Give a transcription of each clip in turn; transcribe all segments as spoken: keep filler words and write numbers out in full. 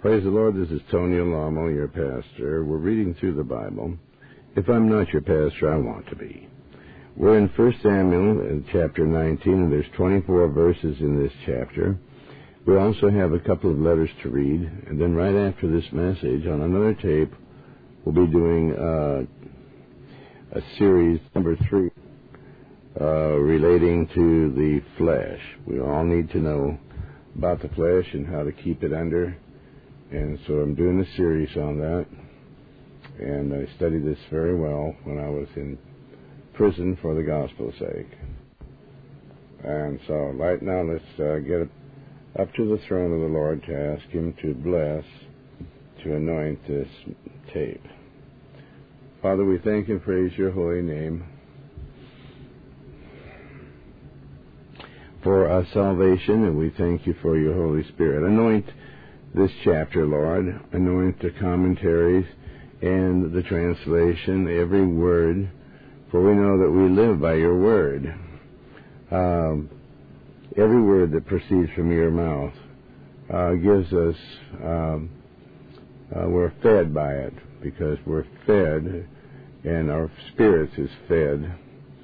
Praise the Lord. This is Tony Alamo, your pastor. We're reading through the Bible. If I'm not your pastor, I want to be. We're in First Samuel in chapter nineteen, and there's twenty-four verses in this chapter. We also have a couple of letters to read, and then right after this message, on another tape, we'll be doing uh, a series, number three, uh, relating to the flesh. We all need to know about the flesh and how to keep it under. And so I'm doing a series on that, and I studied this very well when I was in prison for the gospel's sake. And so right now let's uh, get up to the throne of the Lord to ask Him to bless, to anoint this tape. Father, we thank and praise your holy name for our salvation, and we thank you for your Holy Spirit. Anoint this chapter, Lord. Anoint the commentaries and the translation, every word, for we know that we live by your word. Um, every word that proceeds from your mouth uh, gives us, um, uh, we're fed by it, because we're fed, and our spirits is fed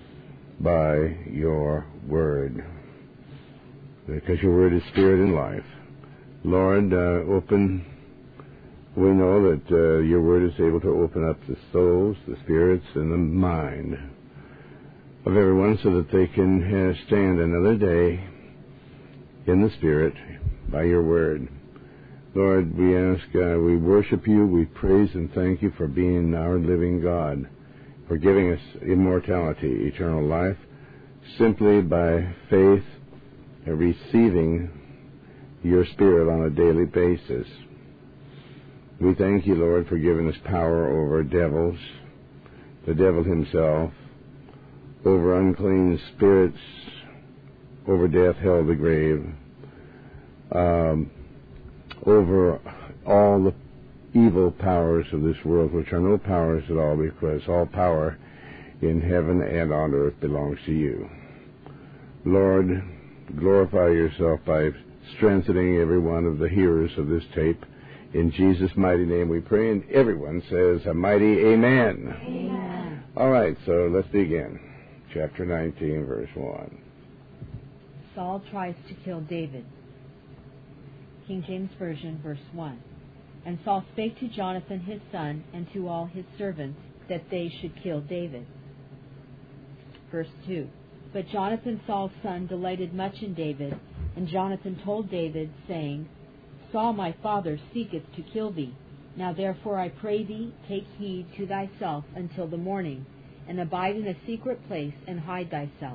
by your word, because your word is spirit and life. Lord, uh, open, we know that uh, your word is able to open up the souls, the spirits, and the mind of everyone so that they can uh, stand another day in the spirit by your word. Lord, we ask, uh, we worship you, we praise and thank you for being our living God, for giving us immortality, eternal life, simply by faith and receiving your Spirit on a daily basis. We thank you, Lord, for giving us power over devils, the devil himself, over unclean spirits, over death, hell, the grave, um, over all the evil powers of this world, which are no powers at all, because all power in heaven and on earth belongs to you. Lord, glorify yourself by strengthening every one of the hearers of this tape. In Jesus' mighty name we pray, and everyone says a mighty amen. Amen. All right, so let's begin. Chapter nineteen, verse one. Saul tries to kill David. King James Version, verse one. And Saul spake to Jonathan his son, and to all his servants, that they should kill David. Verse two. But Jonathan Saul's son delighted much in David, and Jonathan told David, saying, Saul my father seeketh to kill thee. Now therefore I pray thee, take heed to thyself until the morning, and abide in a secret place, and hide thyself.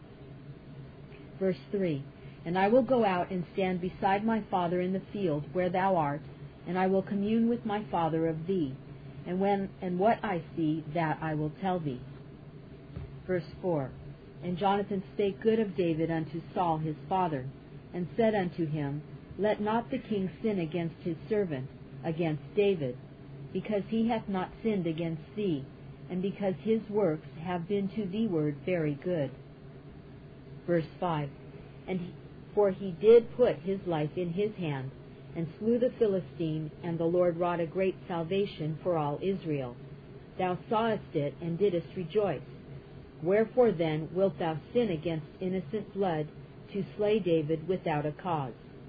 Verse three. And I will go out and stand beside my father in the field where thou art, and I will commune with my father of thee, and when and what I see, that I will tell thee. Verse four. And Jonathan spake good of David unto Saul his father, and said unto him, Let not the king sin against his servant, against David, because he hath not sinned against thee, and because his works have been to thee ward very good. Verse five. And he, for he did put his life in his hand, and slew the Philistine, and the Lord wrought a great salvation for all Israel. Thou sawest it, and didst rejoice. Wherefore then wilt thou sin against innocent blood, to slay David without a cause?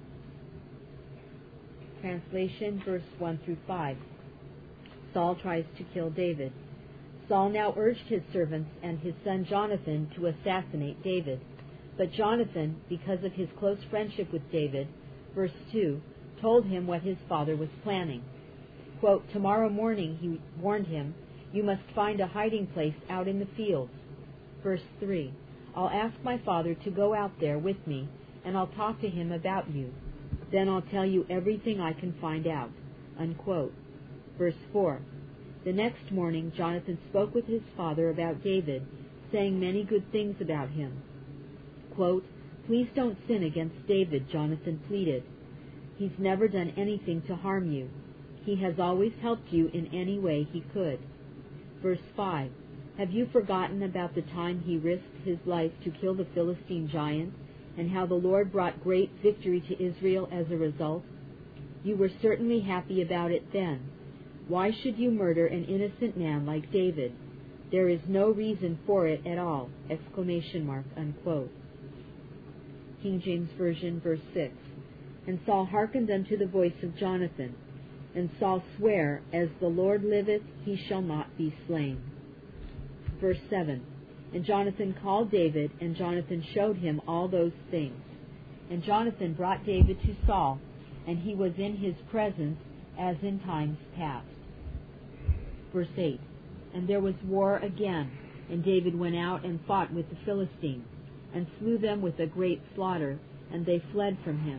Translation, verse one through five. Saul tries to kill David. Saul now urged his servants and his son Jonathan to assassinate David. But Jonathan, because of his close friendship with David, verse two, told him what his father was planning. Quote, Tomorrow morning, he warned him, you must find a hiding place out in the fields. Verse three, I'll ask my father to go out there with me, and I'll talk to him about you. Then I'll tell you everything I can find out. Unquote. Verse four, the next morning Jonathan spoke with his father about David, saying many good things about him. Quote, Please don't sin against David, Jonathan pleaded. He's never done anything to harm you. He has always helped you in any way he could. Verse five, Have you forgotten about the time he risked his life to kill the Philistine giant, and how the Lord brought great victory to Israel as a result? You were certainly happy about it then. Why should you murder an innocent man like David? There is no reason for it at all! Exclamation mark, unquote. King James Version, verse six. And Saul hearkened unto the voice of Jonathan. And Saul sware, As the Lord liveth, he shall not be slain. Verse seven. And Jonathan called David, and Jonathan showed him all those things. And Jonathan brought David to Saul, and he was in his presence as in times past. Verse eight. And there was war again, and David went out and fought with the Philistines, and slew them with a great slaughter, and they fled from him.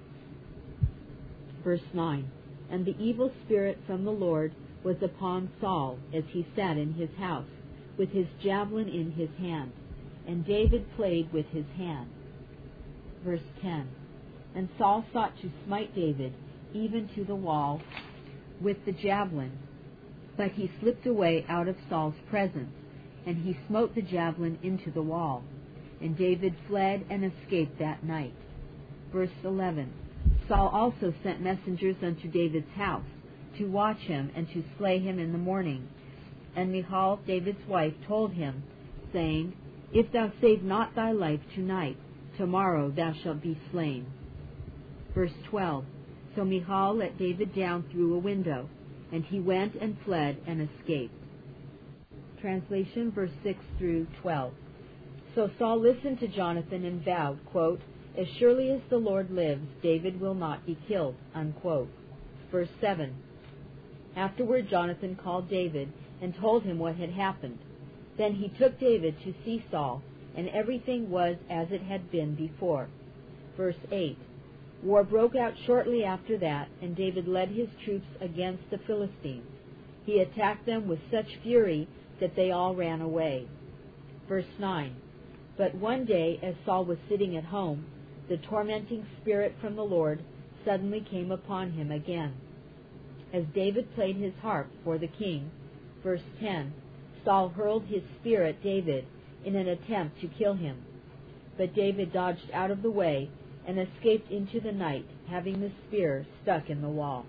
Verse nine. And the evil spirit from the Lord was upon Saul, as he sat in his house, with his javelin in his hand, and David played with his hand. Verse ten. And Saul sought to smite David, even to the wall, with the javelin, but he slipped away out of Saul's presence, and he smote the javelin into the wall. And David fled and escaped that night. Verse eleven. Saul also sent messengers unto David's house, to watch him and to slay him in the morning. And Michal, David's wife, told him, saying, If thou save not thy life tonight, tomorrow thou shalt be slain. Verse twelve. So Michal let David down through a window, and he went and fled and escaped. Translation, verse six through twelve. So Saul listened to Jonathan and vowed, quote, As surely as the Lord lives, David will not be killed, unquote. Verse seven. Afterward Jonathan called David and told him what had happened. Then he took David to see Saul, and everything was as it had been before. Verse eight. War broke out shortly after that, and David led his troops against the Philistines. He attacked them with such fury that they all ran away. Verse nine. But one day, as Saul was sitting at home, the tormenting spirit from the Lord suddenly came upon him again. As David played his harp for the king, verse ten, Saul hurled his spear at David in an attempt to kill him. But David dodged out of the way and escaped into the night, having the spear stuck in the wall.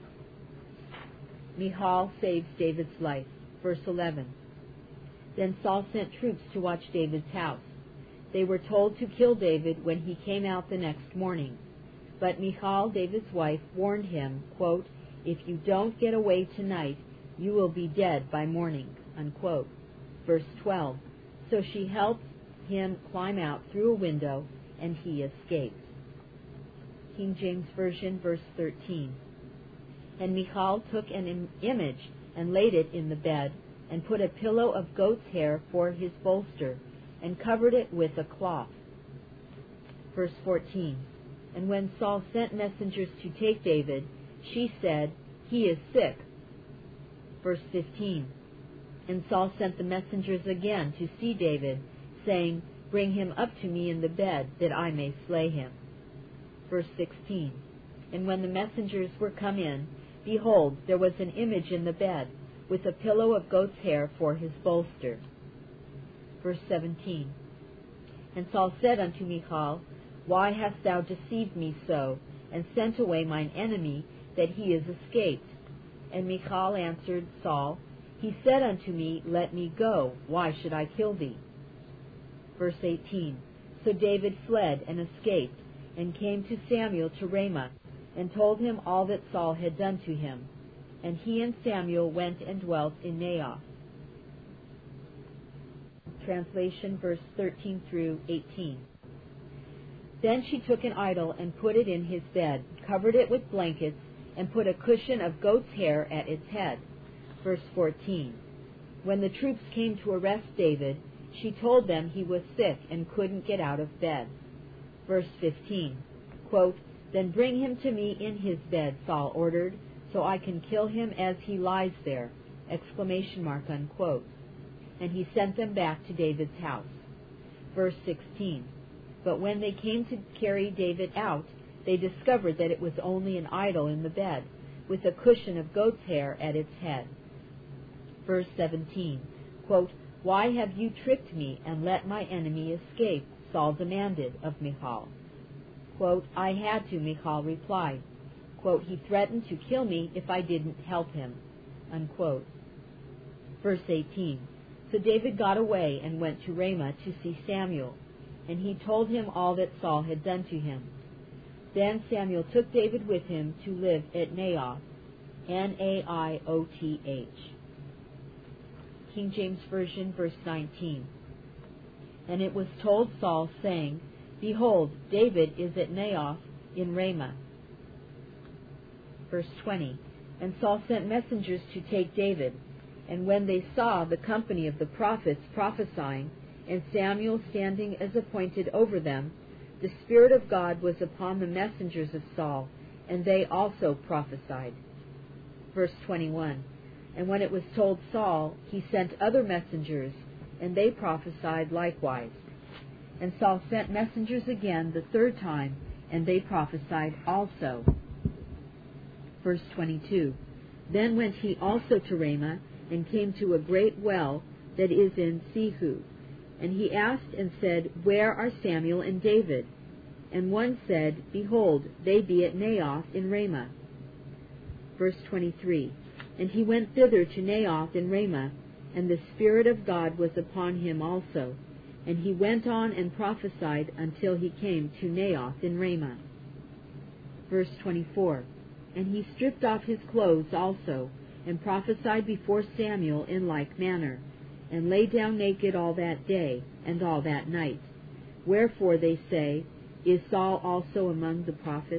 Michal saves David's life. Verse eleven. Then Saul sent troops to watch David's house. They were told to kill David when he came out the next morning. But Michal, David's wife, warned him, quote, If you don't get away tonight, you will be dead by morning, unquote. Verse twelve. So she helped him climb out through a window, and he escaped. King James Version, verse thirteen. And Michal took an im- image and laid it in the bed, and put a pillow of goat's hair for his bolster, and covered it with a cloth. Verse fourteen. And when Saul sent messengers to take David, she said, He is sick. Verse fifteen. And Saul sent the messengers again to see David, saying, Bring him up to me in the bed, that I may slay him. Verse sixteen. And when the messengers were come in, behold, there was an image in the bed, with a pillow of goat's hair for his bolster. Verse seventeen. And Saul said unto Michal, Why hast thou deceived me so, and sent away mine enemy, that he is escaped? And Michal answered Saul, He said unto me, Let me go, why should I kill thee? Verse eighteen. So David fled and escaped, and came to Samuel to Ramah, and told him all that Saul had done to him. And he and Samuel went and dwelt in Naioth. Translation, verse thirteen through eighteen. Then she took an idol and put it in his bed, covered it with blankets, and put a cushion of goat's hair at its head. Verse fourteen. When the troops came to arrest David, she told them he was sick and couldn't get out of bed. Verse fifteen. Quote, Then bring him to me in his bed, Saul ordered, so I can kill him as he lies there. Exclamation mark, unquote. And he sent them back to David's house. Verse sixteen. But when they came to carry David out, they discovered that it was only an idol in the bed, with a cushion of goat's hair at its head. Verse seventeen. Quote, Why have you tricked me and let my enemy escape? Saul demanded of Michal. Quote, I had to, Michal replied. quote, he threatened to kill me if I didn't help him, unquote. Verse eighteen. So David got away and went to Ramah to see Samuel, and he told him all that Saul had done to him. Then Samuel took David with him to live at Naioth, N A I O T H. King James Version, verse nineteen. And it was told Saul, saying, Behold, David is at Naioth in Ramah. Verse twenty. And Saul sent messengers to take David. And when they saw the company of the prophets prophesying, and Samuel standing as appointed over them, the Spirit of God was upon the messengers of Saul, and they also prophesied. Verse twenty-one. And when it was told Saul, he sent other messengers, and they prophesied likewise. And Saul sent messengers again the third time, and they prophesied also. Verse twenty-two. Then went he also to Ramah, and came to a great well that is in Sehu. And he asked and said, Where are Samuel and David? And one said, Behold, they be at Naioth in Ramah. Verse twenty-three. And he went thither to Naioth in Ramah, and the Spirit of God was upon him also. And he went on and prophesied until he came to Naioth in Ramah. Verse twenty-four. And he stripped off his clothes also, and prophesied before Samuel in like manner, and lay down naked all that day, and all that night. Wherefore they say, Is Saul also among the prophets?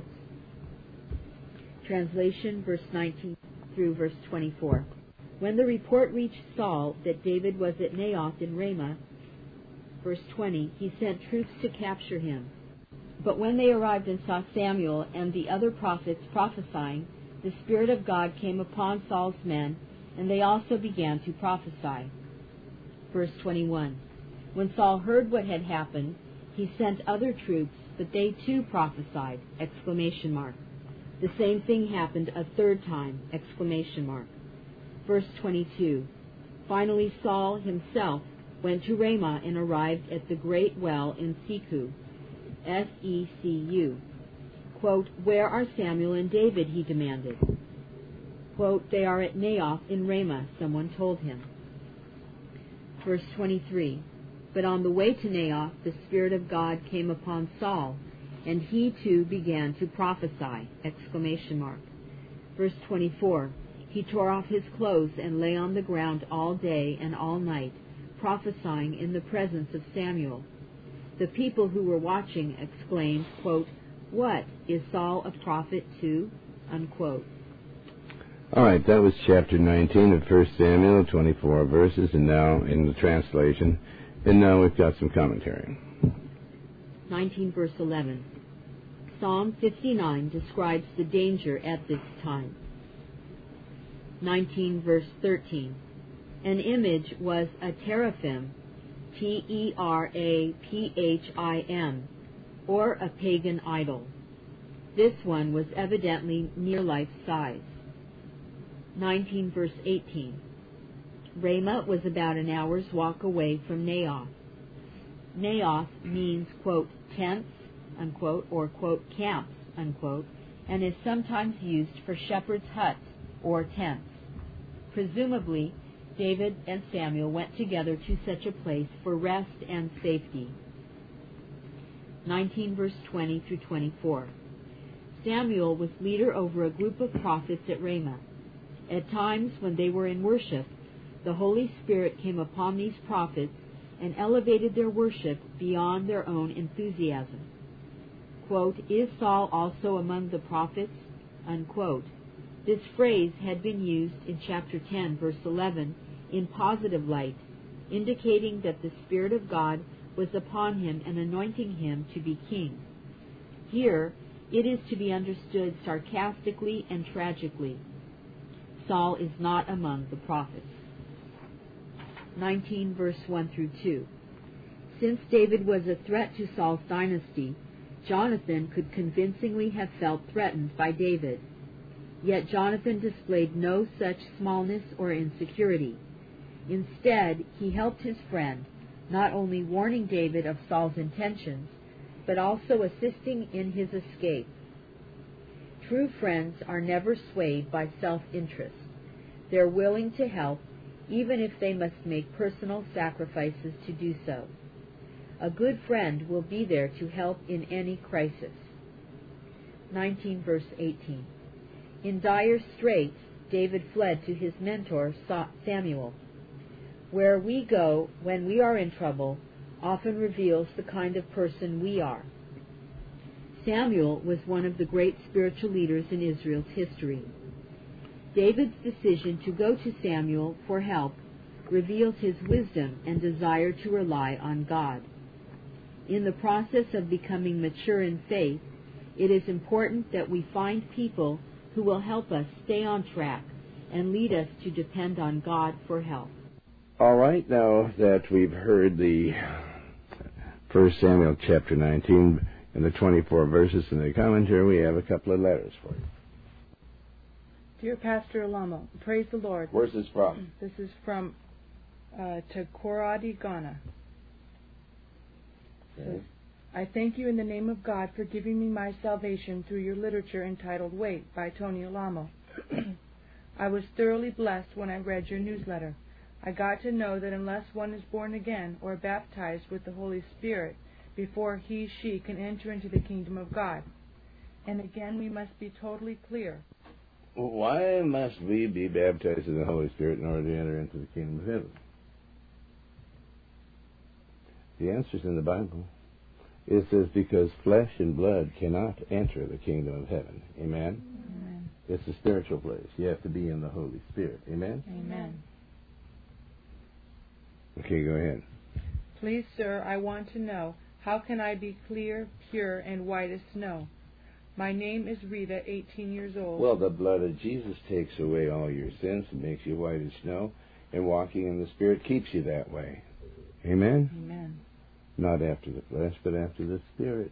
Translation, verse nineteen through verse twenty-four. When the report reached Saul that David was at Naioth in Ramah, verse twenty, he sent troops to capture him. But when they arrived and saw Samuel and the other prophets prophesying, the Spirit of God came upon Saul's men, and they also began to prophesy. Verse twenty-one. When Saul heard what had happened, he sent other troops, but they too prophesied! Exclamation mark. The same thing happened a third time! Exclamation mark. Verse twenty-two. Finally Saul himself went to Ramah and arrived at the great well in Secu, S E C U. Quote, Where are Samuel and David? He demanded. Quote, They are at Naioth in Ramah, someone told him. Verse twenty-three. But on the way to Naioth, the Spirit of God came upon Saul, and he too began to prophesy! Exclamation mark. Verse twenty-four. He tore off his clothes and lay on the ground all day and all night, prophesying in the presence of Samuel. The people who were watching exclaimed, quote, What, is Saul a prophet too? Unquote. All right, that was chapter nineteen of First Samuel, twenty-four verses, and now in the translation. And now we've got some commentary. nineteen verse eleven. Psalm fifty-nine describes the danger at this time. nineteen verse thirteen. An image was a teraphim, T E R A P H I M, or a pagan idol. This one was evidently near life size. nineteen verse eighteen. Ramah was about an hour's walk away from Naioth. Naioth means, quote, tents, unquote, or, quote, camps, unquote, and is sometimes used for shepherds' huts or tents. Presumably, David and Samuel went together to such a place for rest and safety. nineteen verse twenty through twenty-four. Samuel was leader over a group of prophets at Ramah. At times when they were in worship, the Holy Spirit came upon these prophets and elevated their worship beyond their own enthusiasm. Quote, Is Saul also among the prophets? Unquote. This phrase had been used in chapter ten, verse eleven, in positive light, indicating that the Spirit of God was upon him and anointing him to be king. Here, it is to be understood sarcastically and tragically. Saul is not among the prophets. nineteen verse one through two. Since David was a threat to Saul's dynasty, Jonathan could convincingly have felt threatened by David. Yet Jonathan displayed no such smallness or insecurity. Instead, he helped his friend, not only warning David of Saul's intentions, but also assisting in his escape. True friends are never swayed by self-interest. They're willing to help, even if they must make personal sacrifices to do so. A good friend will be there to help in any crisis. nineteen verse eighteen. In dire straits, David fled to his mentor, Samuel. Where we go when we are in trouble often reveals the kind of person we are. Samuel was one of the great spiritual leaders in Israel's history. David's decision to go to Samuel for help reveals his wisdom and desire to rely on God. In the process of becoming mature in faith, it is important that we find people who will help us stay on track and lead us to depend on God for help. All right, now that we've heard the First Samuel chapter nineteen and the twenty-four verses in the commentary, we have a couple of letters for you. Dear Pastor Alamo, praise the Lord. Where's this from? This is from uh, Takoradi, Ghana. Okay. I thank you in the name of God for giving me my salvation through your literature entitled Wait by Tony Alamo. I was thoroughly blessed when I read your newsletter. I got to know that unless one is born again or baptized with the Holy Spirit before he, she can enter into the kingdom of God. And again, we must be totally clear. Why must we be baptized in the Holy Spirit in order to enter into the kingdom of heaven? The answer's in the Bible. It says, because flesh and blood cannot enter the kingdom of heaven. Amen? Amen. It's a spiritual place. You have to be in the Holy Spirit. Amen? Amen. Okay, go ahead. Please, sir, I want to know, how can I be clear, pure, and white as snow? My name is Rita, eighteen years old. Well, the blood of Jesus takes away all your sins and makes you white as snow, and walking in the Spirit keeps you that way. Amen? Amen. Not after the flesh, but after the Spirit.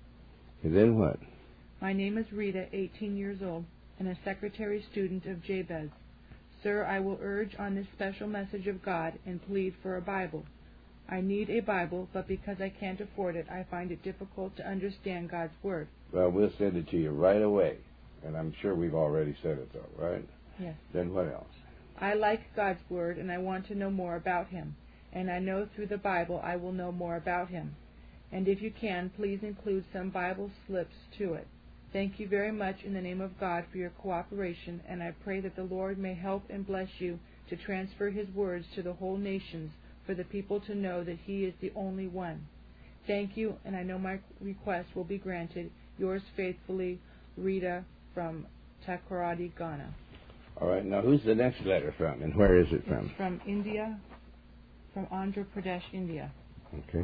And then what? My name is Rita, eighteen years old, and a secretary student of Jabez. Sir, I will urge on this special message of God and plead for a Bible. I need a Bible, but because I can't afford it, I find it difficult to understand God's Word. Well, we'll send it to you right away. And I'm sure we've already said it, though, right? Yes. Then what else? I like God's Word, and I want to know more about Him. And I know through the Bible I will know more about Him. And if you can, please include some Bible slips to it. Thank you very much in the name of God for your cooperation, and I pray that the Lord may help and bless you to transfer His words to the whole nations for the people to know that He is the only one. Thank you, and I know my request will be granted. Yours faithfully, Rita from Takoradi, Ghana. All right, now who's the next letter from, and where is it from? It's from India, from Andhra Pradesh, India. Okay.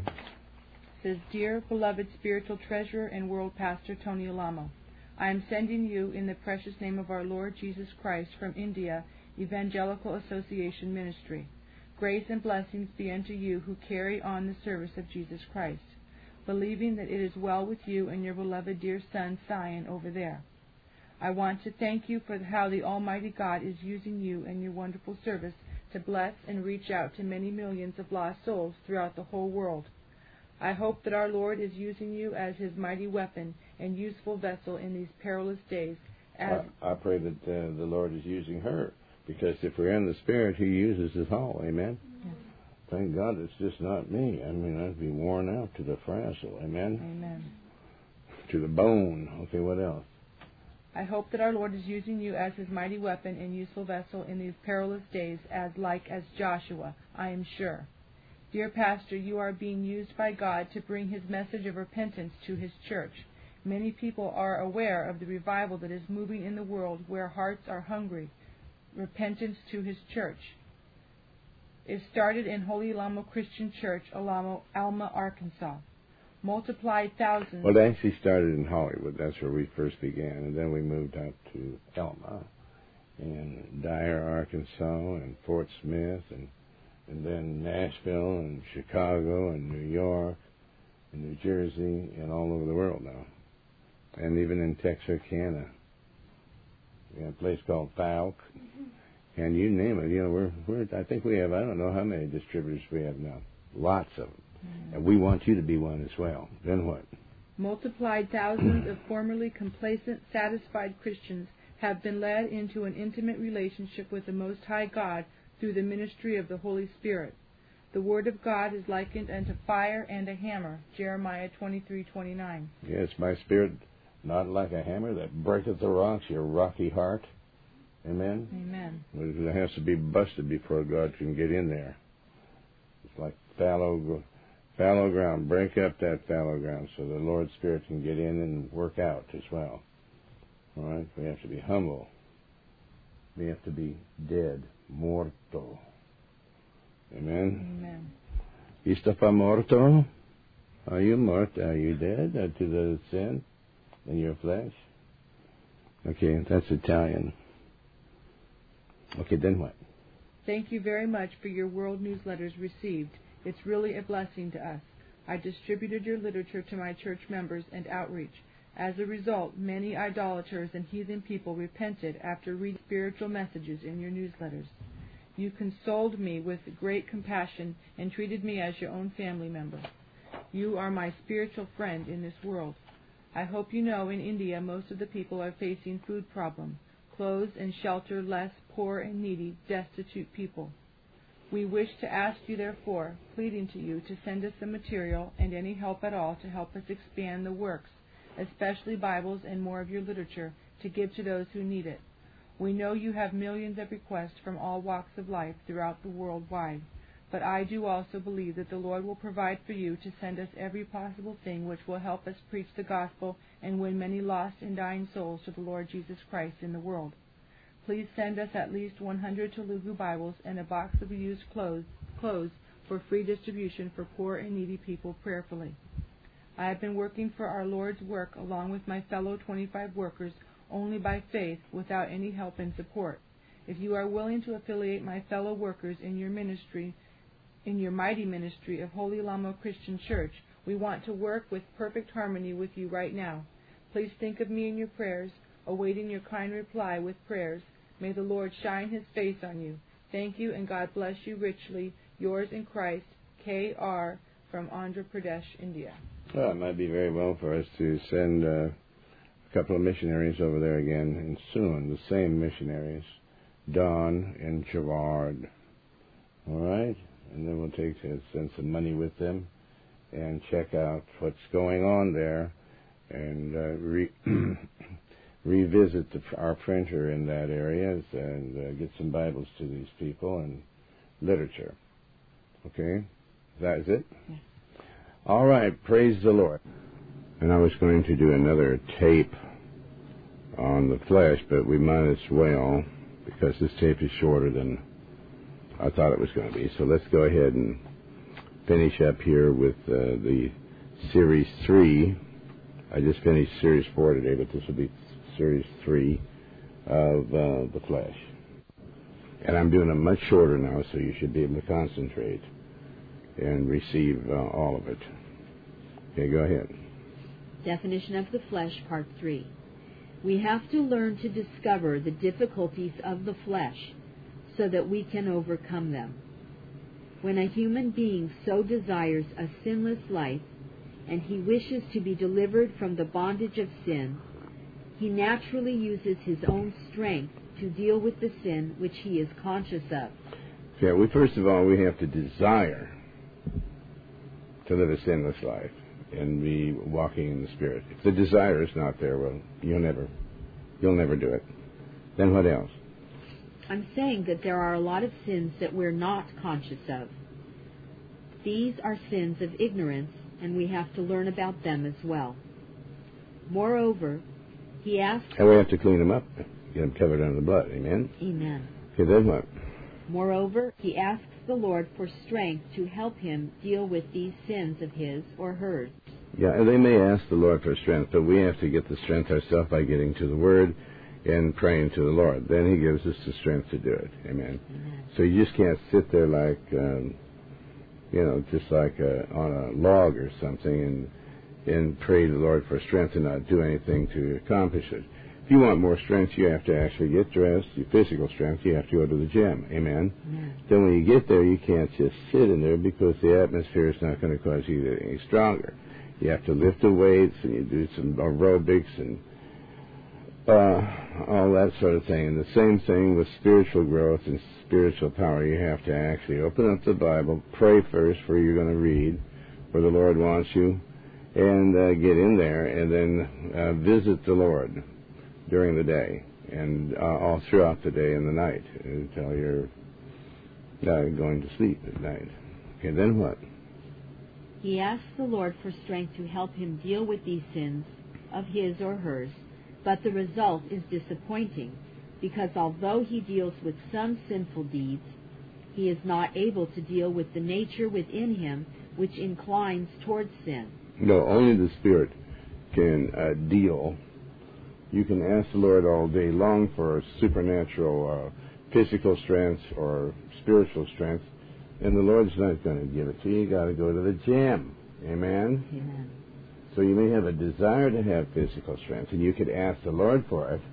It says, Dear beloved spiritual treasurer and world pastor Tony Alamo, I am sending you in the precious name of our Lord Jesus Christ from India Evangelical Association Ministry. Grace and blessings be unto you who carry on the service of Jesus Christ, believing that it is well with you and your beloved dear son Sion over there. I want to thank you for how the Almighty God is using you and your wonderful service to bless and reach out to many millions of lost souls throughout the whole world. I hope that our Lord is using you as His mighty weapon and useful vessel in these perilous days. As I, I pray that uh, the Lord is using her, because if we're in the Spirit, He uses us all. Amen? Yes. Thank God it's just not me. I mean, I'd be worn out to the frazzle. Amen? Amen. To the bone. Okay, what else? I hope that our Lord is using you as His mighty weapon and useful vessel in these perilous days, as like as Joshua, I am sure. Dear Pastor, you are being used by God to bring His message of repentance to His church. Many people are aware of the revival that is moving in the world where hearts are hungry. Repentance to His church. It started in Holy Alamo Christian Church, Alamo, Alma, Arkansas. Multiplied thousands. Well, it actually started in Hollywood. That's where we first began. And then we moved out to Elma and Dyer, Arkansas, and Fort Smith, and and then Nashville and Chicago and New York and New Jersey and all over the world now. And even in Texarkana. We have a place called Falk. Mm-hmm. And you name it. You know, we're, we're, I think we have, I don't know how many distributors we have now. Lots of them. Mm-hmm. And we want you to be one as well. Then what? Multiplied thousands of formerly complacent, satisfied Christians have been led into an intimate relationship with the Most High God through the ministry of the Holy Spirit. The Word of God is likened unto fire and a hammer, Jeremiah twenty-three twenty-nine. Yes, my spirit, not like a hammer that breaketh the rocks, your rocky heart. Amen? Amen. It has to be busted before God can get in there. It's like fallow, fallow ground. Break up that fallow ground so the Lord's Spirit can get in and work out as well. All right? We have to be humble. We have to be dead, morto. Amen? Amen. Istapa morto? Are you morto? Are you dead to the sin in your flesh? Okay, that's Italian. Okay, then what? Thank you very much for your world newsletters received. It's really a blessing to us. I distributed your literature to my church members and outreach. As a result, many idolaters and heathen people repented after reading spiritual messages in your newsletters. You consoled me with great compassion and treated me as your own family member. You are my spiritual friend in this world. I hope you know in India most of the people are facing food problems, clothes and shelter less poor and needy, destitute people. We wish to ask you, therefore, pleading to you to send us the material and any help at all to help us expand the works, especially Bibles and more of your literature, to give to those who need it. We know you have millions of requests from all walks of life throughout the world wide, but I do also believe that the Lord will provide for you to send us every possible thing which will help us preach the gospel and win many lost and dying souls to the Lord Jesus Christ in the world. Please send us at least one hundred Telugu Bibles and a box of used clothes, clothes for free distribution for poor and needy people prayerfully. I have been working for our Lord's work along with my fellow twenty-five workers only by faith, without any help and support. If you are willing to affiliate my fellow workers in your ministry, in your mighty ministry of Holy Lamo Christian Church, we want to work with perfect harmony with you right now. Please think of me in your prayers, awaiting your kind reply with prayers. May the Lord shine His face on you. Thank you, and God bless you richly. Yours in Christ, K R from Andhra Pradesh, India. Well, it might be very well for us to send uh, a couple of missionaries over there again, and soon, the same missionaries, Don and Gerard. All right? And then we'll take to send some money with them and check out what's going on there and uh, re- revisit the, our printer in that area and uh, get some Bibles to these people and literature. Okay? That is it? Yes. All right. Praise the Lord. And I was going to do another tape on the flesh, but we might as well, because this tape is shorter than I thought it was going to be. So let's go ahead and finish up here with uh, the Series three. I just finished Series four today, but this will be Series three of uh, the flesh. And I'm doing them much shorter now, so you should be able to concentrate and receive uh, all of it. Okay, go ahead. Definition of the flesh, Part three. We have to learn to discover the difficulties of the flesh so that we can overcome them. When a human being so desires a sinless life, and he wishes to be delivered from the bondage of sin, he naturally uses his own strength to deal with the sin which he is conscious of. Yeah, we first of all, we have to desire to live a sinless life and be walking in the Spirit. If the desire is not there, well, you'll never, you'll never do it. Then what else? I'm saying that there are a lot of sins that we're not conscious of. These are sins of ignorance, and we have to learn about them as well. Moreover, he asks... And we have to clean them up, get them covered under the blood. Amen? Amen. Okay, then what? Moreover, he asks the Lord for strength to help him deal with these sins of his or hers. Yeah, and they may ask the Lord for strength, but we have to get the strength ourselves by getting to the Word and praying to the Lord. Then He gives us the strength to do it. Amen. Amen. So you just can't sit there like, um, you know, just like uh, on a log or something and and pray to the Lord for strength and not do anything to accomplish it. If you want more strength, you have to actually get dressed. Your physical strength, you have to go to the gym. Amen? Amen. Then when you get there, you can't just sit in there because the atmosphere is not going to cause you to get any stronger. You have to lift the weights, and you do some aerobics and uh, all that sort of thing. And the same thing with spiritual growth and spiritual power. You have to actually open up the Bible, pray first where you're going to read, where the Lord wants you, and uh, get in there, and then uh, visit the Lord during the day and uh, all throughout the day and the night until you're uh, going to sleep at night. Okay, then what? He asks the Lord for strength to help him deal with these sins of his or hers, but the result is disappointing, because although he deals with some sinful deeds, he is not able to deal with the nature within him which inclines towards sin. No, only the Spirit can uh, deal. You can ask the Lord all day long for supernatural uh, physical strength or spiritual strength, and the Lord's not going to give it to you. You got to go to the gym. Amen? Amen. So you may have a desire to have physical strength, and you could ask the Lord for it,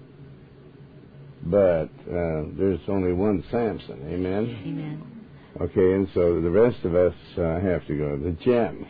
but uh, there's only one Samson. Amen? Amen. Okay, and so the rest of us uh, have to go to the gym.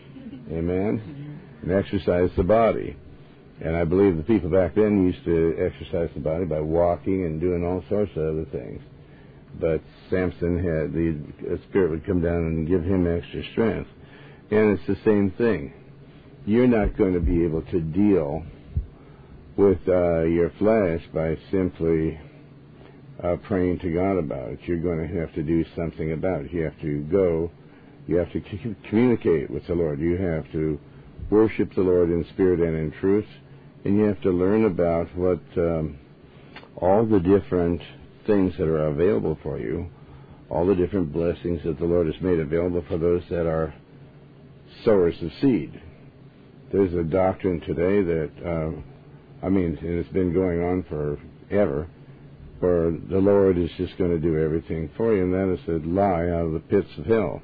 Amen? And exercise the body. And I believe the people back then used to exercise the body by walking and doing all sorts of other things. But Samson had, the Spirit would come down and give him extra strength. And it's the same thing. You're not going to be able to deal with uh, your flesh by simply uh, praying to God about it. You're going to have to do something about it. You have to go, you have to c- communicate with the Lord. You have to worship the Lord in spirit and in truth. And you have to learn about what um, all the different things that are available for you, all the different blessings that the Lord has made available for those that are sowers of seed. There's a doctrine today that, uh, I mean, and it's been going on forever, where the Lord is just going to do everything for you, and that is a lie out of the pits of hell.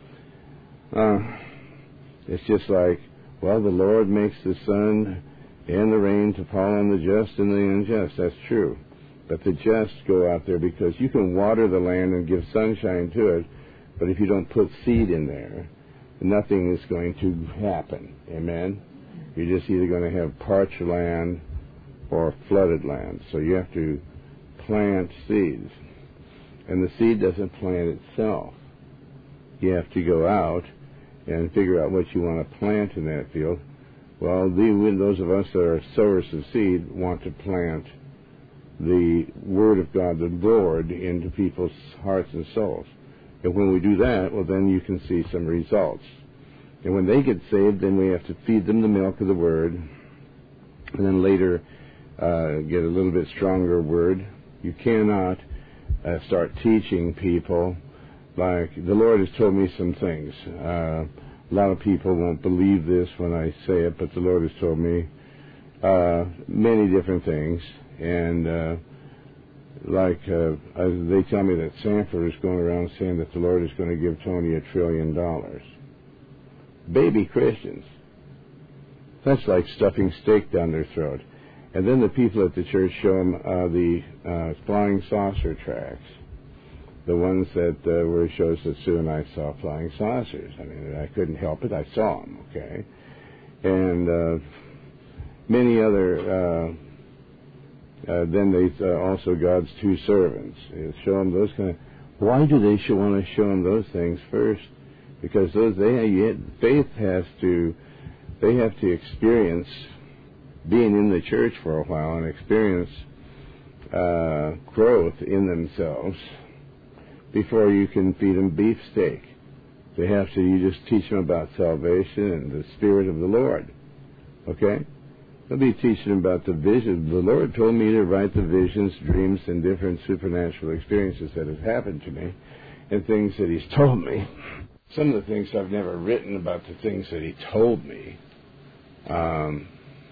Uh, it's just like, well, the Lord makes the sun and the rain to fall on the just and the unjust. That's true. But the just go out there because you can water the land and give sunshine to it, but if you don't put seed in there, nothing is going to happen. Amen? You're just either going to have parched land or flooded land. So you have to plant seeds. And the seed doesn't plant itself. You have to go out and figure out what you want to plant in that field. Well, the, those of us that are sowers of seed want to plant the Word of God, the Lord, into people's hearts and souls. And when we do that, well, then you can see some results. And when they get saved, then we have to feed them the milk of the Word, and then later uh, get a little bit stronger Word. You cannot uh, start teaching people like, the Lord has told me some things. Uh, a lot of people won't believe this when I say it, but the Lord has told me uh, many different things. And uh, like uh, they tell me that Sanford is going around saying that the Lord is going to give Tony a trillion dollars. Baby Christians. That's like stuffing steak down their throat. And then the people at the church show them uh, the uh, flying saucer tracks. The ones that uh, where it shows that Sue and I saw flying saucers. I mean, I couldn't help it. I saw them, okay? And uh, many other... Uh, Uh, then they uh, also God's two servants. You show them those kind of. Why do they show, want to show them those things first? Because those they have, faith has to, they have to experience being in the church for a while and experience uh, growth in themselves before you can feed them beefsteak. They have to. You just teach them about salvation and the Spirit of the Lord. Okay. I'll be teaching them about the vision. The Lord told me to write the visions, dreams, and different supernatural experiences that have happened to me and things that He's told me. Some of the things I've never written about the things that He told me. Um,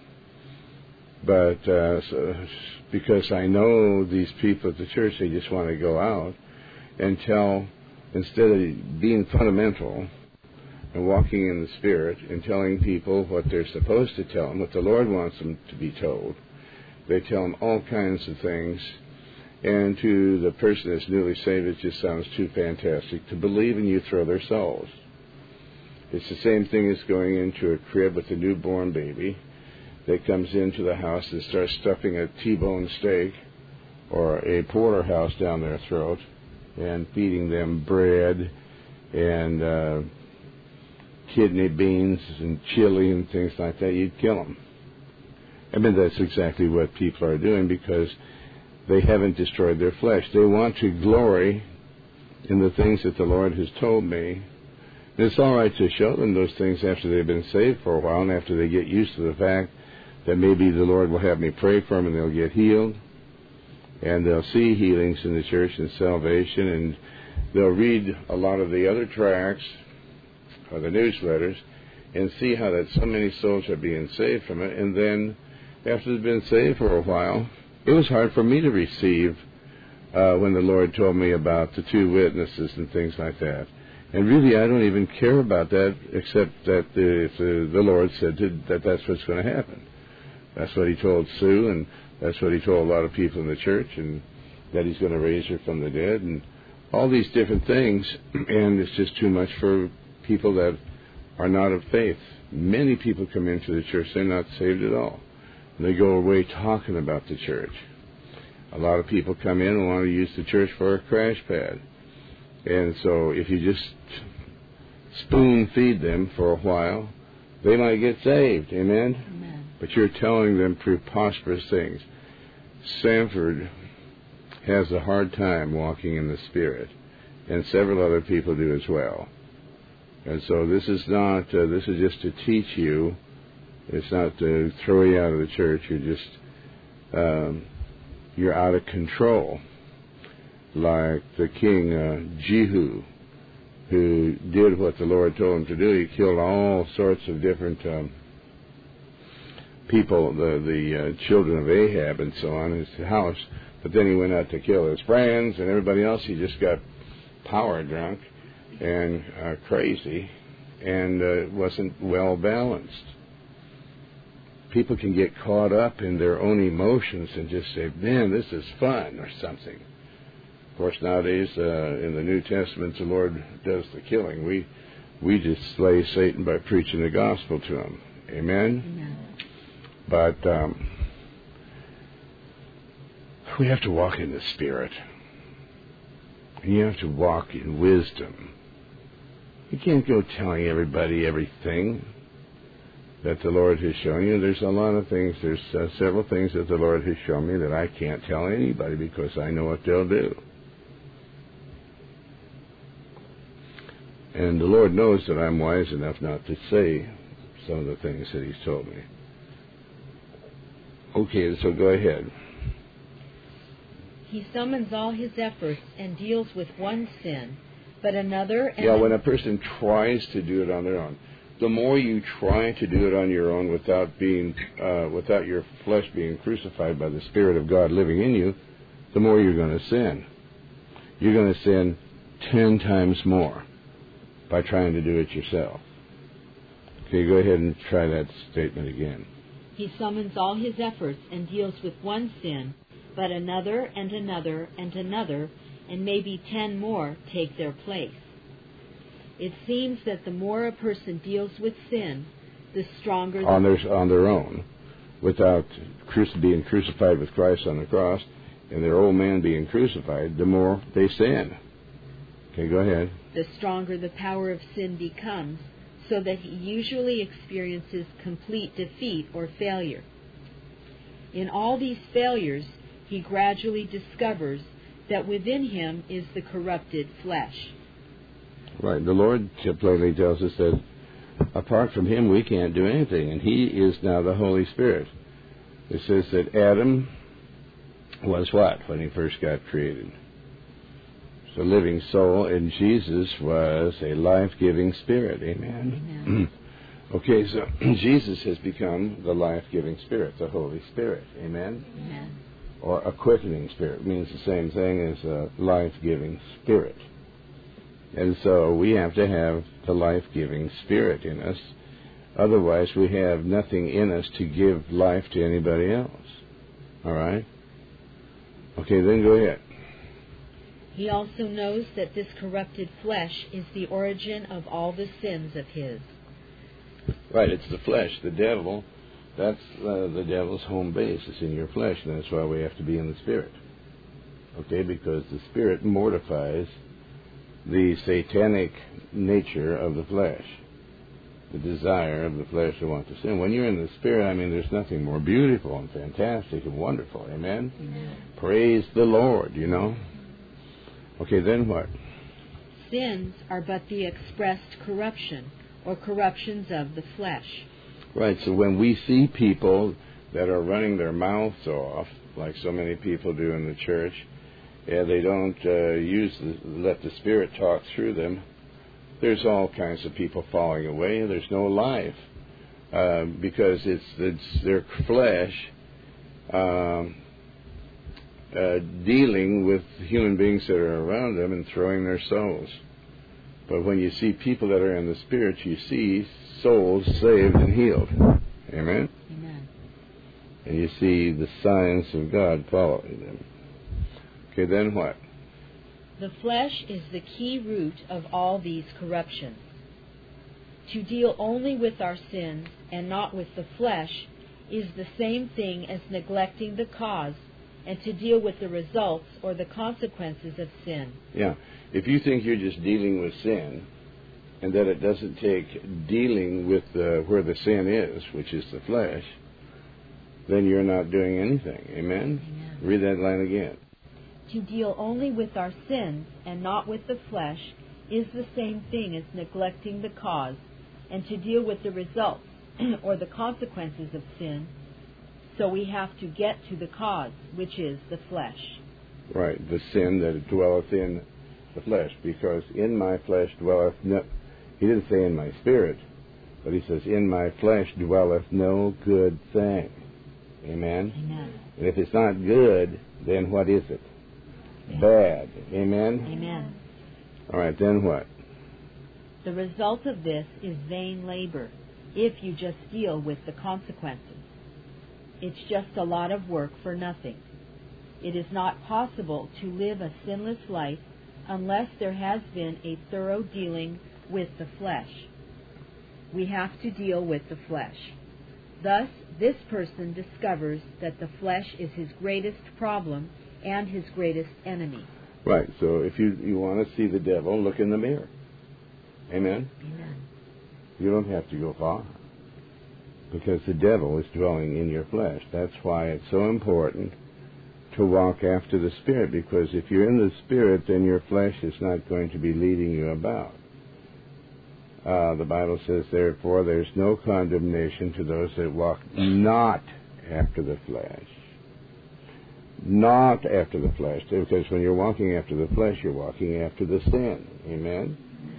but uh, so, because I know these people at the church, they just want to go out and tell, instead of being fundamental and walking in the Spirit and telling people what they're supposed to tell them, what the Lord wants them to be told. They tell them all kinds of things. And to the person that's newly saved, it just sounds too fantastic to believe, and you throw their souls. It's the same thing as going into a crib with a newborn baby that comes into the house and starts stuffing a T-bone steak or a porterhouse down their throat and feeding them bread and uh, kidney beans and chili and things like that. You'd kill them. I mean, that's exactly what people are doing because they haven't destroyed their flesh. They want to glory in the things that the Lord has told me. And it's all right to show them those things after they've been saved for a while and after they get used to the fact that maybe the Lord will have me pray for them and they'll get healed. And they'll see healings in the church and salvation, and they'll read a lot of the other tracts or the newsletters and see how that so many souls are being saved from it. And then after they've been saved for a while, it was hard for me to receive uh, when the Lord told me about the two witnesses and things like that. And really, I don't even care about that, except that the, the, the Lord said to, that that's what's going to happen. That's what He told Sue, and that's what He told a lot of people in the church, and that He's going to raise her from the dead, and all these different things. And it's just too much for people that are not of faith. Many people come into the church, they're not saved at all. And they go away talking about the church. A lot of people come in and want to use the church for a crash pad. And so if you just spoon feed them for a while, they might get saved. Amen? Amen. But you're telling them preposterous things. Sanford has a hard time walking in the Spirit, and several other people do as well. And so this is not, uh, this is just to teach you. It's not to throw you out of the church. You're just, um, you're out of control. Like the king uh, Jehu, who did what the Lord told him to do. He killed all sorts of different um, people, the the uh, children of Ahab and so on, in his house. But then he went out to kill his friends and everybody else. He just got power drunk and uh, crazy and uh, wasn't well balanced. People can get caught up in their own emotions and just say, man, this is fun or something. Of course, nowadays, uh, in the New Testament, the Lord does the killing. We we just slay Satan by preaching the gospel to him. Amen? Amen. But um, we have to walk in the Spirit. And you have to walk in wisdom. You can't go telling everybody everything that the Lord has shown you. There's a lot of things, there's uh, several things that the Lord has shown me that I can't tell anybody because I know what they'll do. And the Lord knows that I'm wise enough not to say some of the things that He's told me. Okay, so go ahead. He summons all his efforts and deals with one sin, but another... And yeah, when a person tries to do it on their own, the more you try to do it on your own without being, uh, without your flesh being crucified by the Spirit of God living in you, the more you're going to sin. You're going to sin ten times more by trying to do it yourself. Okay, go ahead and try that statement again. He summons all his efforts and deals with one sin, but another and another and another, and maybe ten more take their place. It seems that the more a person deals with sin, the stronger... On their, on their own, without cruci- being crucified with Christ on the cross, and their old man being crucified, the more they sin. Okay, go ahead. The stronger the power of sin becomes, so that he usually experiences complete defeat or failure. In all these failures, he gradually discovers that within him is the corrupted flesh. Right. The Lord plainly tells us that apart from Him, we can't do anything, and He is now the Holy Spirit. It says that Adam was what when he first got created? A living soul, and Jesus was a life-giving spirit. Amen? Amen. Okay, so Jesus has become the life-giving spirit, the Holy Spirit. Amen? Amen. Or a quickening spirit. It means the same thing as a life-giving spirit. And so we have to have the life-giving spirit in us. Otherwise, we have nothing in us to give life to anybody else. All right? Okay, then go ahead. He also knows that this corrupted flesh is the origin of all the sins of his. Right, it's the flesh, the devil. That's uh, the devil's home base. It's in your flesh, and that's why we have to be in the Spirit. Okay, because the Spirit mortifies the satanic nature of the flesh, the desire of the flesh to want to sin. When you're in the Spirit, I mean, there's nothing more beautiful and fantastic and wonderful. Amen? Amen. Praise the Lord, you know. Okay, then what? Sins are but the expressed corruption or corruptions of the flesh. Right, so when we see people that are running their mouths off, like so many people do in the church, and they don't uh, use the, let the Spirit talk through them, there's all kinds of people falling away. There's no life uh, because it's, it's their flesh um, uh, dealing with human beings that are around them and throwing their souls. But when you see people that are in the Spirit, you see souls saved and healed. Amen? Amen. And you see the signs of God following them. Okay, then what? The flesh is the key root of all these corruptions. To deal only with our sins and not with the flesh is the same thing as neglecting the cause, and to deal with the results or the consequences of sin. Yeah. If you think you're just dealing with sin, and that it doesn't take dealing with uh, where the sin is, which is the flesh, then you're not doing anything. Amen? Amen. Read that line again. To deal only with our sins and not with the flesh is the same thing as neglecting the cause, and to deal with the results or the consequences of sin. So we have to get to the cause, which is the flesh. Right, the sin that dwelleth in the flesh, because in my flesh dwelleth no, he didn't say in my spirit, but he says in my flesh dwelleth no good thing. Amen? Amen. And if it's not good, then what is it? Bad. Amen? Amen. All right, then what? The result of this is vain labor, if you just deal with the consequences. It's just a lot of work for nothing. It is not possible to live a sinless life unless there has been a thorough dealing with the flesh. We have to deal with the flesh. Thus, this person discovers that the flesh is his greatest problem and his greatest enemy. Right, so if you, you want to see the devil, look in the mirror. Amen? Amen. You don't have to go far, because the devil is dwelling in your flesh. That's why it's so important to walk after the Spirit, because if you're in the Spirit, then your flesh is not going to be leading you about. Uh, the Bible says, therefore, there's no condemnation to those that walk not after the flesh. Not after the flesh, because when you're walking after the flesh, you're walking after the sin. Amen?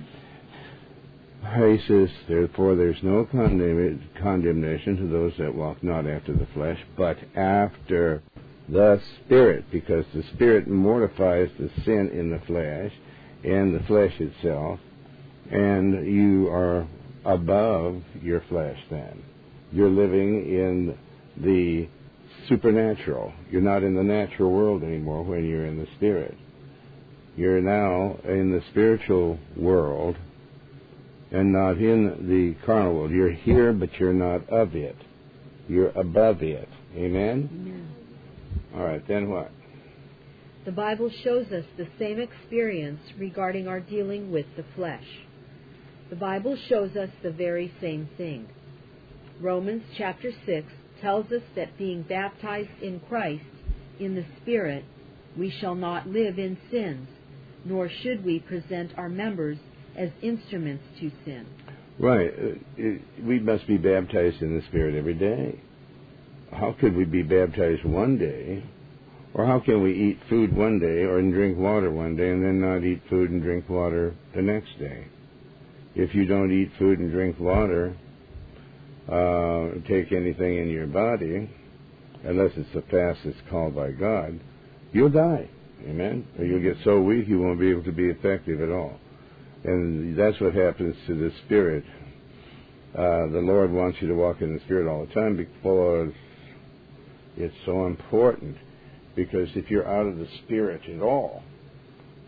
He says, therefore, there's no condemn- condemnation to those that walk not after the flesh, but after the Spirit, because the Spirit mortifies the sin in the flesh and the flesh itself, and you are above your flesh then. You're living in the supernatural. You're not in the natural world anymore when you're in the Spirit. You're now in the spiritual world and not in the carnal world. You're here, but you're not of it. You're above it. Amen? Amen. All right, then what? The Bible shows us the same experience regarding our dealing with the flesh. The Bible shows us the very same thing. Romans chapter six tells us that being baptized in Christ, in the Spirit, we shall not live in sins, nor should we present our members as instruments to sin. Right. Uh, it, we must be baptized in the Spirit every day. How could we be baptized one day, or how can we eat food one day or drink water one day and then not eat food and drink water the next day? If you don't eat food and drink water, uh, take anything in your body, unless it's a fast that's called by God, you'll die. Amen? Or you'll get so weak you won't be able to be effective at all. And that's what happens to the Spirit. Uh, the Lord wants you to walk in the Spirit all the time because it's so important. Because if you're out of the Spirit at all,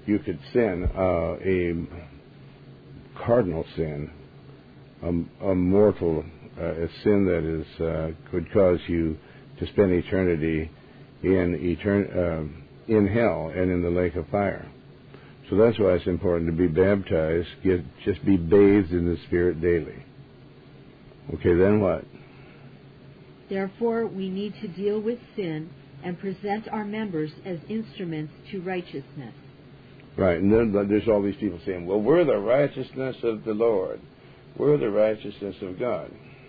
you could sin uh, a cardinal sin, a, a mortal uh, a sin that is uh, could cause you to spend eternity in etern- uh, in hell and in the lake of fire. So that's why it's important to be baptized. Get just be bathed in the Spirit daily. Okay, then what? Therefore, we need to deal with sin and present our members as instruments to righteousness. Right, and then there's all these people saying, well, we're the righteousness of the Lord. We're the righteousness of God.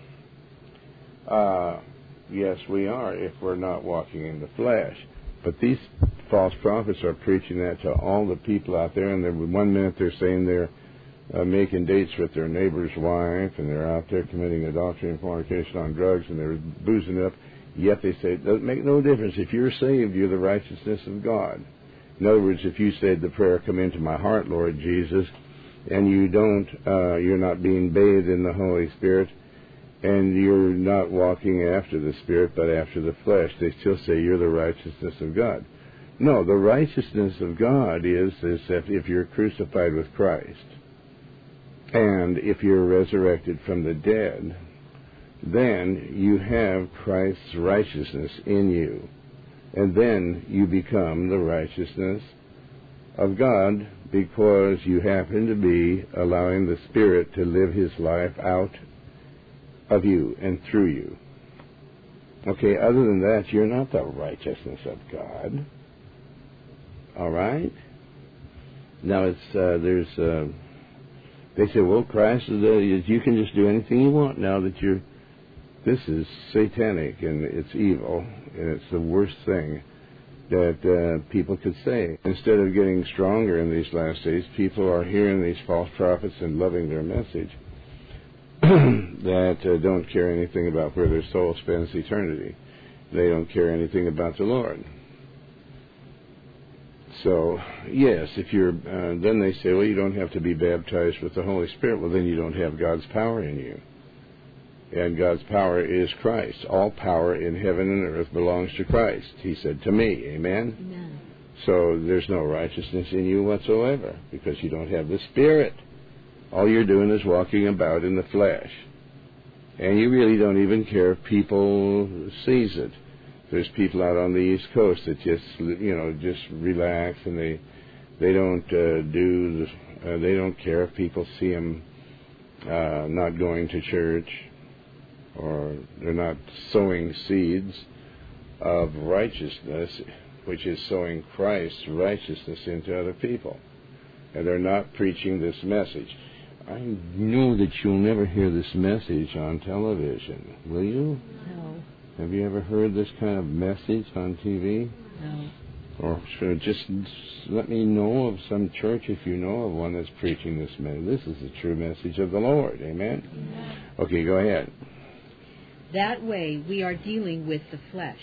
Uh, yes, we are if we're not walking in the flesh. But these false prophets are preaching that to all the people out there, and they're, one minute they're saying they're uh, making dates with their neighbor's wife, and they're out there committing adultery and fornication on drugs, and they're boozing it up. Yet they say, it doesn't make no difference. If you're saved, you're the righteousness of God. In other words, if you said the prayer, come into my heart, Lord Jesus, and you don't, uh, you're not being bathed in the Holy Spirit, and you're not walking after the Spirit, but after the flesh, they still say you're the righteousness of God. No, the righteousness of God is, is that if you're crucified with Christ, and if you're resurrected from the dead, then you have Christ's righteousness in you. And then you become the righteousness of God because you happen to be allowing the Spirit to live His life out of you and through you. Okay, other than that, you're not the righteousness of God. All right? Now, it's uh, there's... Uh, they say, well, Christ, is, uh, you can just do anything you want now that you're... This is satanic, and it's evil, and it's the worst thing that uh, people could say. Instead of getting stronger in these last days, people are hearing these false prophets and loving their message that uh, don't care anything about where their soul spends eternity. They don't care anything about the Lord. So, yes, if you're, uh, then they say, well, you don't have to be baptized with the Holy Spirit. Well, then you don't have God's power in you. And God's power is Christ. All power in heaven and earth belongs to Christ. He said to me, amen? Amen. So there's no righteousness in you whatsoever because you don't have the Spirit. All you're doing is walking about in the flesh. And you really don't even care if people sees it. There's people out on the East Coast that just, you know, just relax and they they don't uh, do, uh, they don't care if people see them uh, not going to church, or they're not sowing seeds of righteousness, which is sowing Christ's righteousness into other people. And they're not preaching this message. I know that you'll never hear this message on television, will you? No. Have you ever heard this kind of message on T V? No. Or sure, just let me know of some church if you know of one that's preaching this message. This is the true message of the Lord. Amen? Amen. Okay, go ahead. That way we are dealing with the flesh.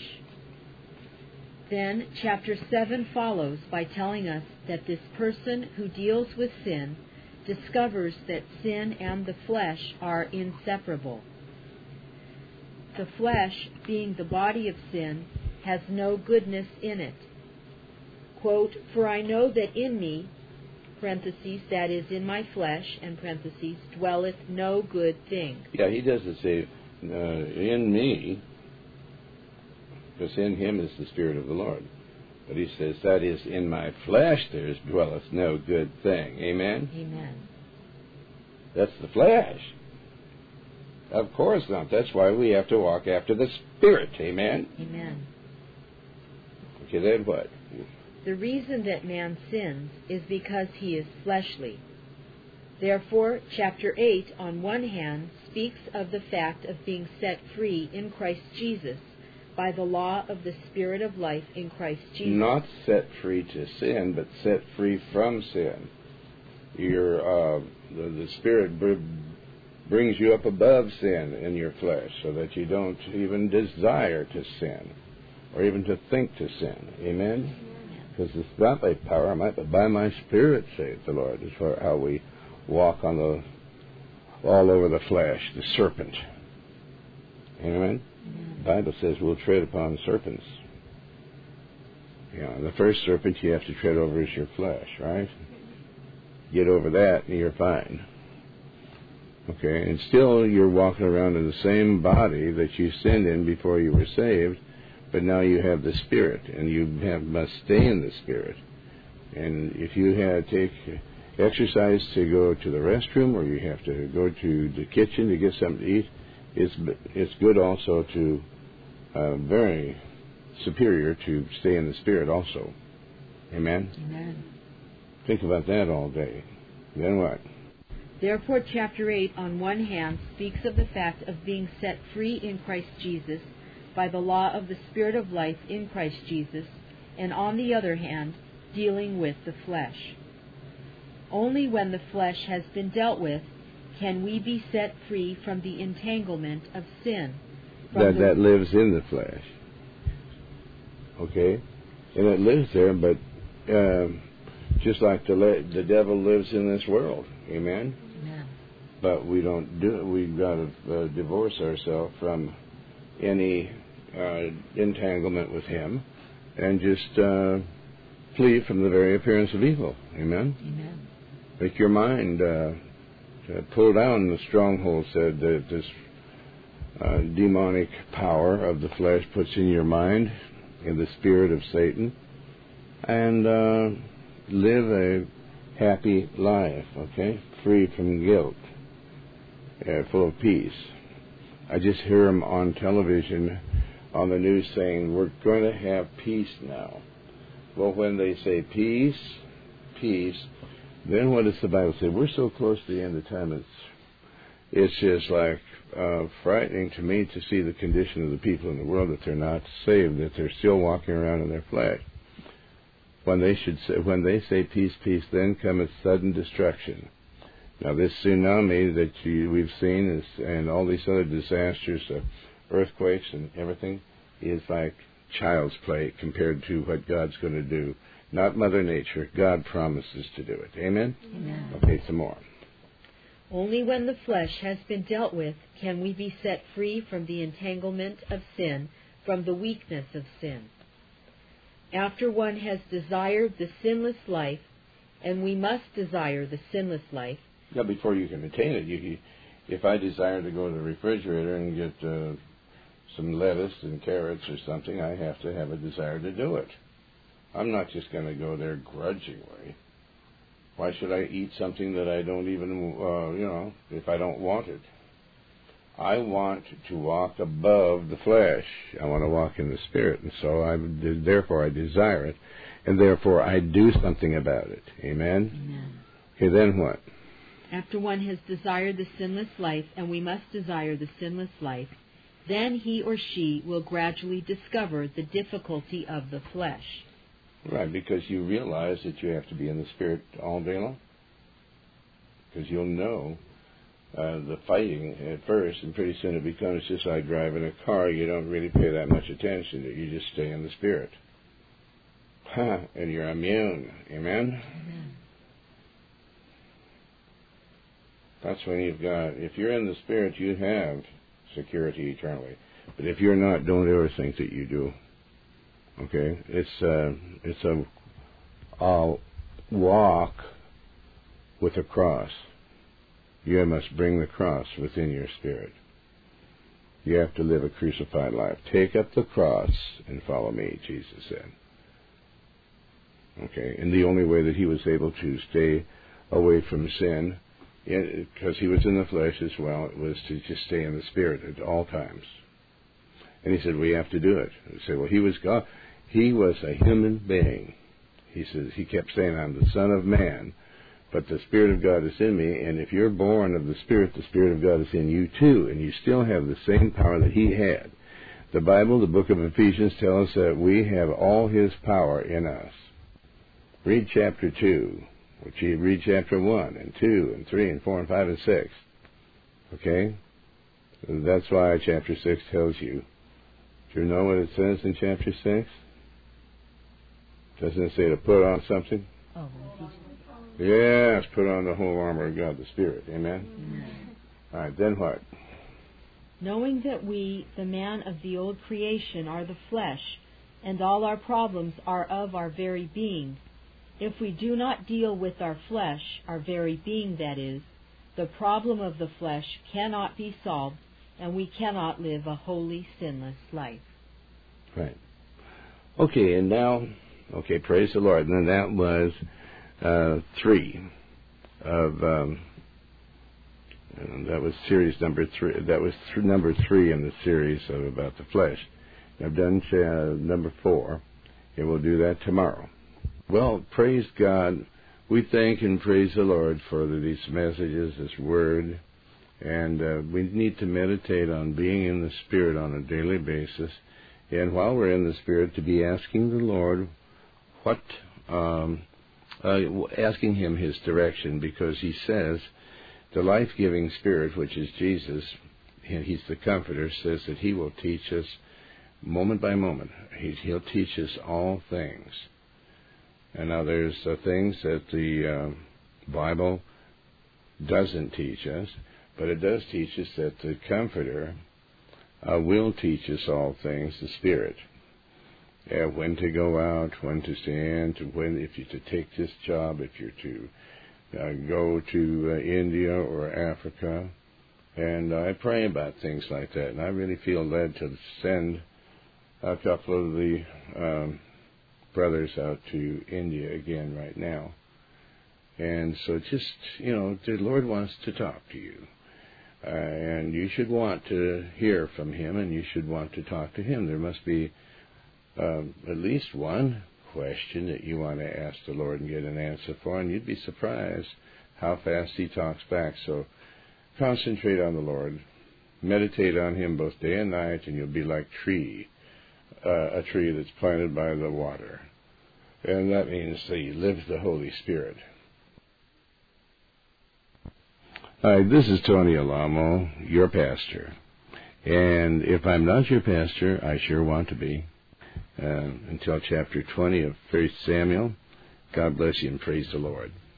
Then chapter seven follows by telling us that this person who deals with sin discovers that sin and the flesh are inseparable. The flesh, being the body of sin, has no goodness in it. Quote, for I know that in me, parentheses, that is in my flesh, and parentheses, dwelleth no good thing. Yeah, he doesn't say, uh, in me, because in him is the Spirit of the Lord. But he says, that is, in my flesh there dwelleth no good thing. Amen? Amen. That's the flesh. Of course not. That's why we have to walk after the Spirit. Amen? Amen. Okay, then what? The reason that man sins is because he is fleshly. Therefore, chapter eight, on one hand, speaks of the fact of being set free in Christ Jesus by the law of the Spirit of life in Christ Jesus. Not set free to sin, but set free from sin. Your uh, the, the Spirit br- brings you up above sin in your flesh so that you don't even desire to sin or even to think to sin. Amen? Because it's not by power, I might, but by my Spirit, saith the Lord, is for how we walk on the all over the flesh, the serpent. Amen? Amen. The Bible says we'll tread upon serpents. You know, the first serpent you have to tread over is your flesh, right? Get over that and you're fine. Okay, and still you're walking around in the same body that you sinned in before you were saved, but now you have the Spirit, and you have, must stay in the Spirit. And if you had to take exercise to go to the restroom, or you have to go to the kitchen to get something to eat, it's it's good also to, uh, very superior to stay in the Spirit also. Amen? Amen. Think about that all day. Then what? Therefore, chapter eight, on one hand, speaks of the fact of being set free in Christ Jesus by the law of the Spirit of life in Christ Jesus, and on the other hand, dealing with the flesh. Only when the flesh has been dealt with can we be set free from the entanglement of sin. That, that lives in the flesh. Okay? And it lives there, but um, just like the le- the devil lives in this world. Amen? Amen. But we don't do it. We've got to uh, divorce ourselves from any uh, entanglement with him and just uh, flee from the very appearance of evil. Amen? Amen. Make your mind uh, pull down the stronghold said that this uh, demonic power of the flesh puts in your mind, in the spirit of Satan, and uh, live a happy life, okay? Free from guilt, uh, full of peace. I just hear them on television, on the news saying, we're going to have peace now. Well, when they say peace, peace, then what does the Bible say? We're so close to the end of time, it's, it's just like uh, frightening to me to see the condition of the people in the world, that they're not saved, that they're still walking around in their flesh. When they should say, when they say peace, peace, then cometh sudden destruction. Now this tsunami that you, we've seen is, and all these other disasters, uh, earthquakes and everything, is like child's play compared to what God's going to do. Not Mother Nature. God promises to do it. Amen? Amen. Okay, some more. Only when the flesh has been dealt with can we be set free from the entanglement of sin, from the weakness of sin. After one has desired the sinless life, and we must desire the sinless life. Now, before you can attain it, you, you, if I desire to go to the refrigerator and get uh, some lettuce and carrots or something, I have to have a desire to do it. I'm not just going to go there grudgingly. Why should I eat something that I don't even, uh, you know, if I don't want it? I want to walk above the flesh. I want to walk in the Spirit, and so I, therefore I desire it, and therefore I do something about it. Amen? Amen. Okay, then what? After one has desired the sinless life, and we must desire the sinless life, then he or she will gradually discover the difficulty of the flesh. Right, because you realize that you have to be in the Spirit all day long. Because you'll know uh, the fighting at first, and pretty soon it becomes just like driving a car. You don't really pay that much attention to it. You just stay in the Spirit. Ha, and you're immune. Amen? Amen. That's when you've got, if you're in the Spirit, you have security eternally. But if you're not, don't ever think that you do. Okay? It's uh, it's a, a walk with a cross. You must bring the cross within your spirit. You have to live a crucified life. Take up the cross and follow me, Jesus said. Okay? And the only way that he was able to stay away from sin, because he was in the flesh as well, it was to just stay in the Spirit at all times. And he said, we have to do it. He said, well, he was God. He was a human being. He says, he kept saying, I'm the Son of Man, but the Spirit of God is in me, and if you're born of the Spirit, the Spirit of God is in you too, and you still have the same power that he had. The Bible, the book of Ephesians, tells us that we have all his power in us. Read chapter two, which you read chapter one, and two, and three, and four, and five, and six. Okay? That's why chapter six tells you. Do you know what it says in chapter six? Doesn't it say to put on something? Oh, yes, put on the whole armor of God, the Spirit. Amen? Amen. All right, then what? Knowing that we, the man of the old creation, are the flesh, and all our problems are of our very being. If we do not deal with our flesh, our very being that is, the problem of the flesh cannot be solved, and we cannot live a holy, sinless life. Right. Okay, and now, okay, praise the Lord. And then that was uh, three of, um, and that was series number three. That was th- number three in the series of about the flesh. I've done uh, number four, and we'll do that tomorrow. Well, praise God. We thank and praise the Lord for these messages, this word, and uh, we need to meditate on being in the Spirit on a daily basis, and while we're in the Spirit, to be asking the Lord what, um, uh, asking Him His direction, because He says the life-giving Spirit, which is Jesus, and He's the Comforter, says that He will teach us moment by moment. He, he'll teach us all things. And now there's uh, things that the uh, Bible doesn't teach us, but it does teach us that the Comforter uh, will teach us all things, the Spirit. Uh, when to go out, when to stand, to when if you're to take this job, if you're to uh, go to uh, India or Africa. And I pray about things like that, and I really feel led to send a couple of the um, brothers out to India again right now. And so just, you know, the Lord wants to talk to you. Uh, and you should want to hear from Him, and you should want to talk to Him. There must be um, at least one question that you want to ask the Lord and get an answer for, and you'd be surprised how fast He talks back. So concentrate on the Lord. Meditate on Him both day and night, and you'll be like tree. Uh, a tree that's planted by the water. And that means that you live the Holy Spirit. Hi, this is Tony Alamo, your pastor. And if I'm not your pastor, I sure want to be. Uh, until chapter twenty of First Samuel, God bless you and praise the Lord.